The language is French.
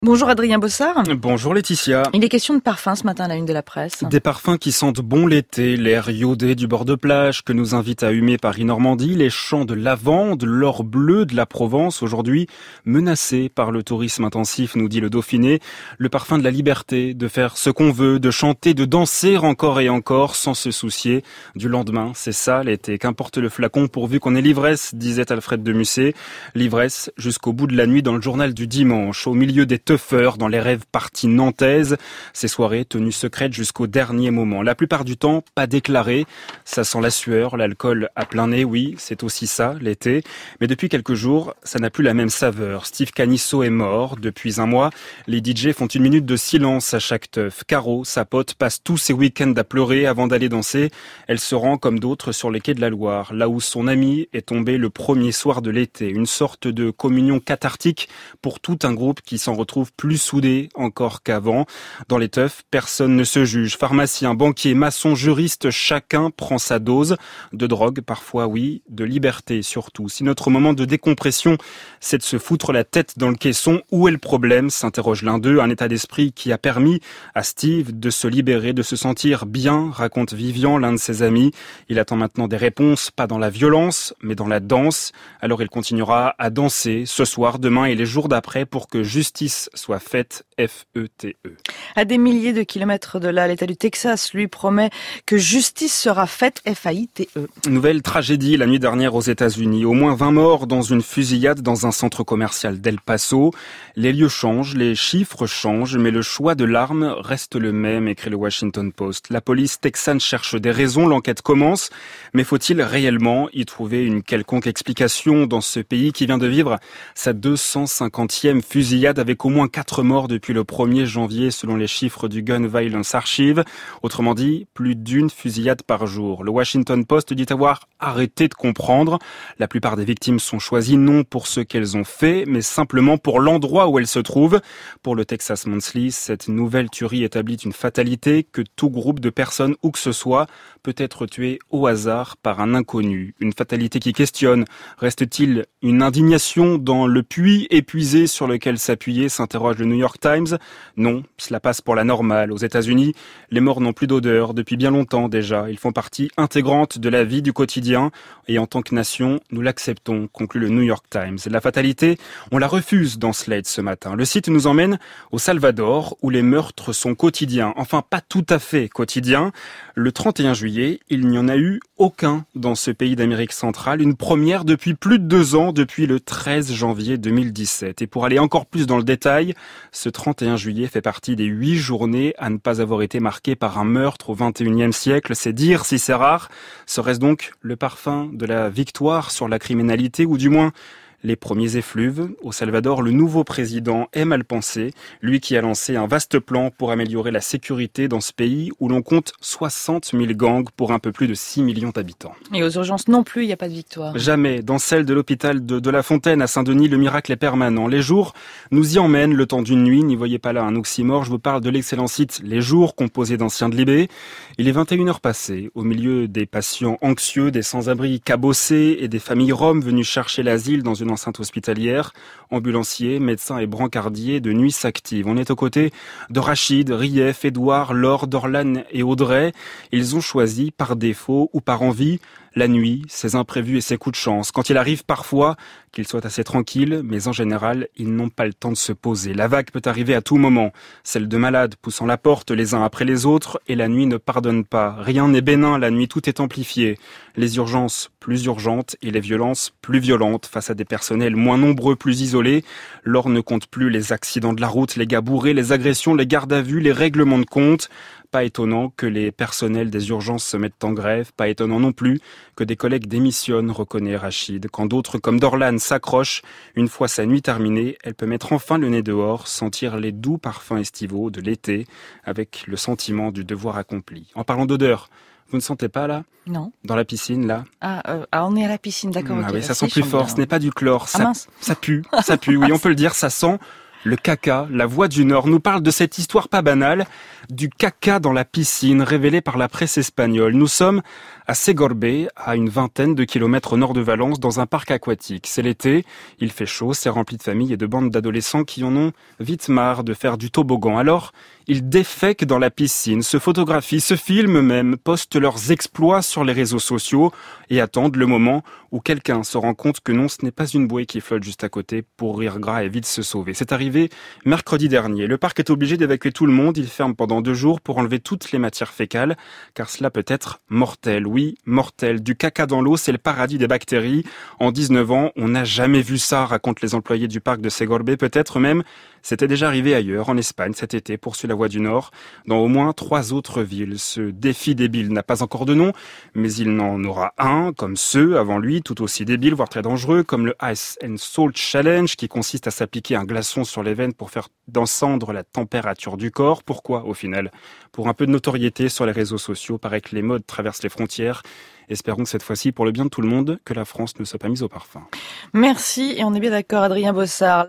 Bonjour Adrien Bossard. Bonjour Laetitia. Il est question de parfums ce matin à la une de la presse. Des parfums qui sentent bon l'été, l'air iodé du bord de plage que nous invite à humer Paris-Normandie, les champs de lavande, l'or bleu de la Provence, aujourd'hui menacés par le tourisme intensif, nous dit le Dauphiné. Le parfum de la liberté, de faire ce qu'on veut, de chanter, de danser encore et encore sans se soucier du lendemain. C'est ça l'été, qu'importe le flacon pourvu qu'on ait l'ivresse, disait Alfred de Musset. L'ivresse jusqu'au bout de la nuit dans le journal du dimanche, au milieu des teufeurs, dans les rêves parties nantaises, ces soirées tenues secrètes jusqu'au dernier moment. La plupart du temps, pas déclarées. Ça sent la sueur, l'alcool à plein nez, oui, c'est aussi ça, l'été. Mais depuis quelques jours, ça n'a plus la même saveur. Steve Canisso est mort. Depuis un mois, les DJ font une minute de silence à chaque teuf. Caro, sa pote, passe tous ses week-ends à pleurer avant d'aller danser. Elle se rend, comme d'autres, sur les quais de la Loire, là où son ami est tombé le premier soir de l'été. Une sorte de communion cathartique pour tout un groupe qui s'en retrouve plus soudés encore qu'avant. Dans les teufs, personne ne se juge. Pharmacien, banquier, maçon, juriste, chacun prend sa dose de drogue, parfois oui, de liberté surtout. Si notre moment de décompression, c'est de se foutre la tête dans le caisson, où est le problème, s'interroge l'un d'eux, un état d'esprit qui a permis à Steve de se libérer, de se sentir bien, raconte Vivian, l'un de ses amis. Il attend maintenant des réponses, pas dans la violence, mais dans la danse. Alors il continuera à danser ce soir, demain et les jours d'après pour que justice soit faite, F-E-T-E. À des milliers de kilomètres de là, l'État du Texas lui promet que justice sera faite, F-A-I-T-E. Nouvelle tragédie la nuit dernière aux États-Unis. Au moins 20 morts dans une fusillade dans un centre commercial d'El Paso. Les lieux changent, les chiffres changent, mais le choix de l'arme reste le même, écrit le Washington Post. La police texane cherche des raisons, l'enquête commence, mais faut-il réellement y trouver une quelconque explication dans ce pays qui vient de vivre sa 250e fusillade avec au moins 4 morts depuis le 1er janvier selon les chiffres du Gun Violence Archive. Autrement dit, plus d'une fusillade par jour. Le Washington Post dit avoir arrêté de comprendre. La plupart des victimes sont choisies non pour ce qu'elles ont fait, mais simplement pour l'endroit où elles se trouvent. Pour le Texas Monthly, cette nouvelle tuerie établit une fatalité que tout groupe de personnes, où que ce soit, peut être tué au hasard par un inconnu. Une fatalité qui questionne. Reste-t-il une indignation dans le puits épuisé sur lequel s'appuyer, s'interroge le New York Times. Non, cela passe pour la normale. Aux États-Unis, les morts n'ont plus d'odeur depuis bien longtemps déjà. Ils font partie intégrante de la vie du quotidien et en tant que nation, nous l'acceptons, conclut le New York Times. La fatalité, on la refuse dans Slate ce matin. Le site nous emmène au Salvador où les meurtres sont quotidiens. Enfin, pas tout à fait quotidiens. Le 31 juillet, il n'y en a eu aucun dans ce pays d'Amérique centrale. Une première depuis plus de 2 ans, depuis le 13 janvier 2017. Et pour aller encore plus dans le détail, ce 31 juillet fait partie des 8 journées à ne pas avoir été marquées par un meurtre au XXIe siècle. C'est dire si c'est rare. Serait-ce donc le parfum de la victoire sur la criminalité, ou du moins les premiers effluves? Au Salvador, le nouveau président aime à le penser, lui qui a lancé un vaste plan pour améliorer la sécurité dans ce pays où l'on compte 60 000 gangs pour un peu plus de 6 millions d'habitants. Et aux urgences non plus, il n'y a pas de victoire. Jamais. Dans celle de l'hôpital de La Fontaine à Saint-Denis, le miracle est permanent. Les jours nous y emmènent le temps d'une nuit. N'y voyez pas là un oxymore. Je vous parle de l'excellent site Les Jours, composé d'anciens de Libé. Il est 21h passées. Au milieu des patients anxieux, des sans-abri cabossés et des familles roms venues chercher l'asile dans une enceinte hospitalière, ambulanciers, médecins et brancardiers de nuit s'activent. On est aux côtés de Rachid, Rief, Édouard, Laure, Dorlan et Audrey. Ils ont choisi, par défaut ou par envie, la nuit, ses imprévus et ses coups de chance. Quand il arrive parfois qu'ils soient assez tranquilles, mais en général, ils n'ont pas le temps de se poser. La vague peut arriver à tout moment. Celle de malades poussant la porte les uns après les autres, et la nuit ne pardonne pas. Rien n'est bénin, la nuit tout est amplifié. Les urgences plus urgentes et les violences plus violentes face à des personnels moins nombreux, plus isolés. L'or ne compte plus les accidents de la route, les gars bourrés, les agressions, les gardes à vue, les règlements de compte. Pas étonnant que les personnels des urgences se mettent en grève, pas étonnant non plus que des collègues démissionnent, reconnaît Rachid. Quand d'autres, comme Dorlan, s'accrochent, une fois sa nuit terminée, elle peut mettre enfin le nez dehors, sentir les doux parfums estivaux de l'été, avec le sentiment du devoir accompli. En parlant d'odeur, vous ne sentez pas là ? Non. Dans la piscine là ? On est à la piscine, d'accord. Ah okay. oui, ça sent plus fort, ce n'est pas du chlore, mince. ça pue, oui, on peut le dire, ça sent Le caca, la Voix du Nord, nous parle de cette histoire pas banale, du caca dans la piscine révélée par la presse espagnole. Nous sommes à Segorbe, à une vingtaine de kilomètres au nord de Valence, dans un parc aquatique. C'est l'été, il fait chaud, c'est rempli de familles et de bandes d'adolescents qui en ont vite marre de faire du toboggan. Alors, ils défèquent dans la piscine, se photographient, se filment même, postent leurs exploits sur les réseaux sociaux et attendent le moment où quelqu'un se rend compte que non, ce n'est pas une bouée qui flotte juste à côté pour rire gras et vite se sauver. C'est arrivé mercredi dernier. Le parc est obligé d'évacuer tout le monde. Il ferme pendant 2 jours pour enlever toutes les matières fécales, car cela peut être mortel. Oui, mortel. Du caca dans l'eau, c'est le paradis des bactéries. En 19 ans, on n'a jamais vu ça, racontent les employés du parc de Segorbe. Peut-être même, c'était déjà arrivé ailleurs, en Espagne, cet été, poursuit la Voix du Nord, dans au moins 3 autres villes. Ce défi débile n'a pas encore de nom, mais il n'en aura un, comme ceux avant lui, tout aussi débiles, voire très dangereux, comme le Ice and Salt Challenge, qui consiste à s'appliquer un glaçon sur les veines pour faire descendre la température du corps. Pourquoi, au final? Pour un peu de notoriété sur les réseaux sociaux, paraît que les modes traversent les frontières. Espérons que cette fois-ci, pour le bien de tout le monde, que la France ne soit pas mise au parfum. Merci, et on est bien d'accord, Adrien Bossard.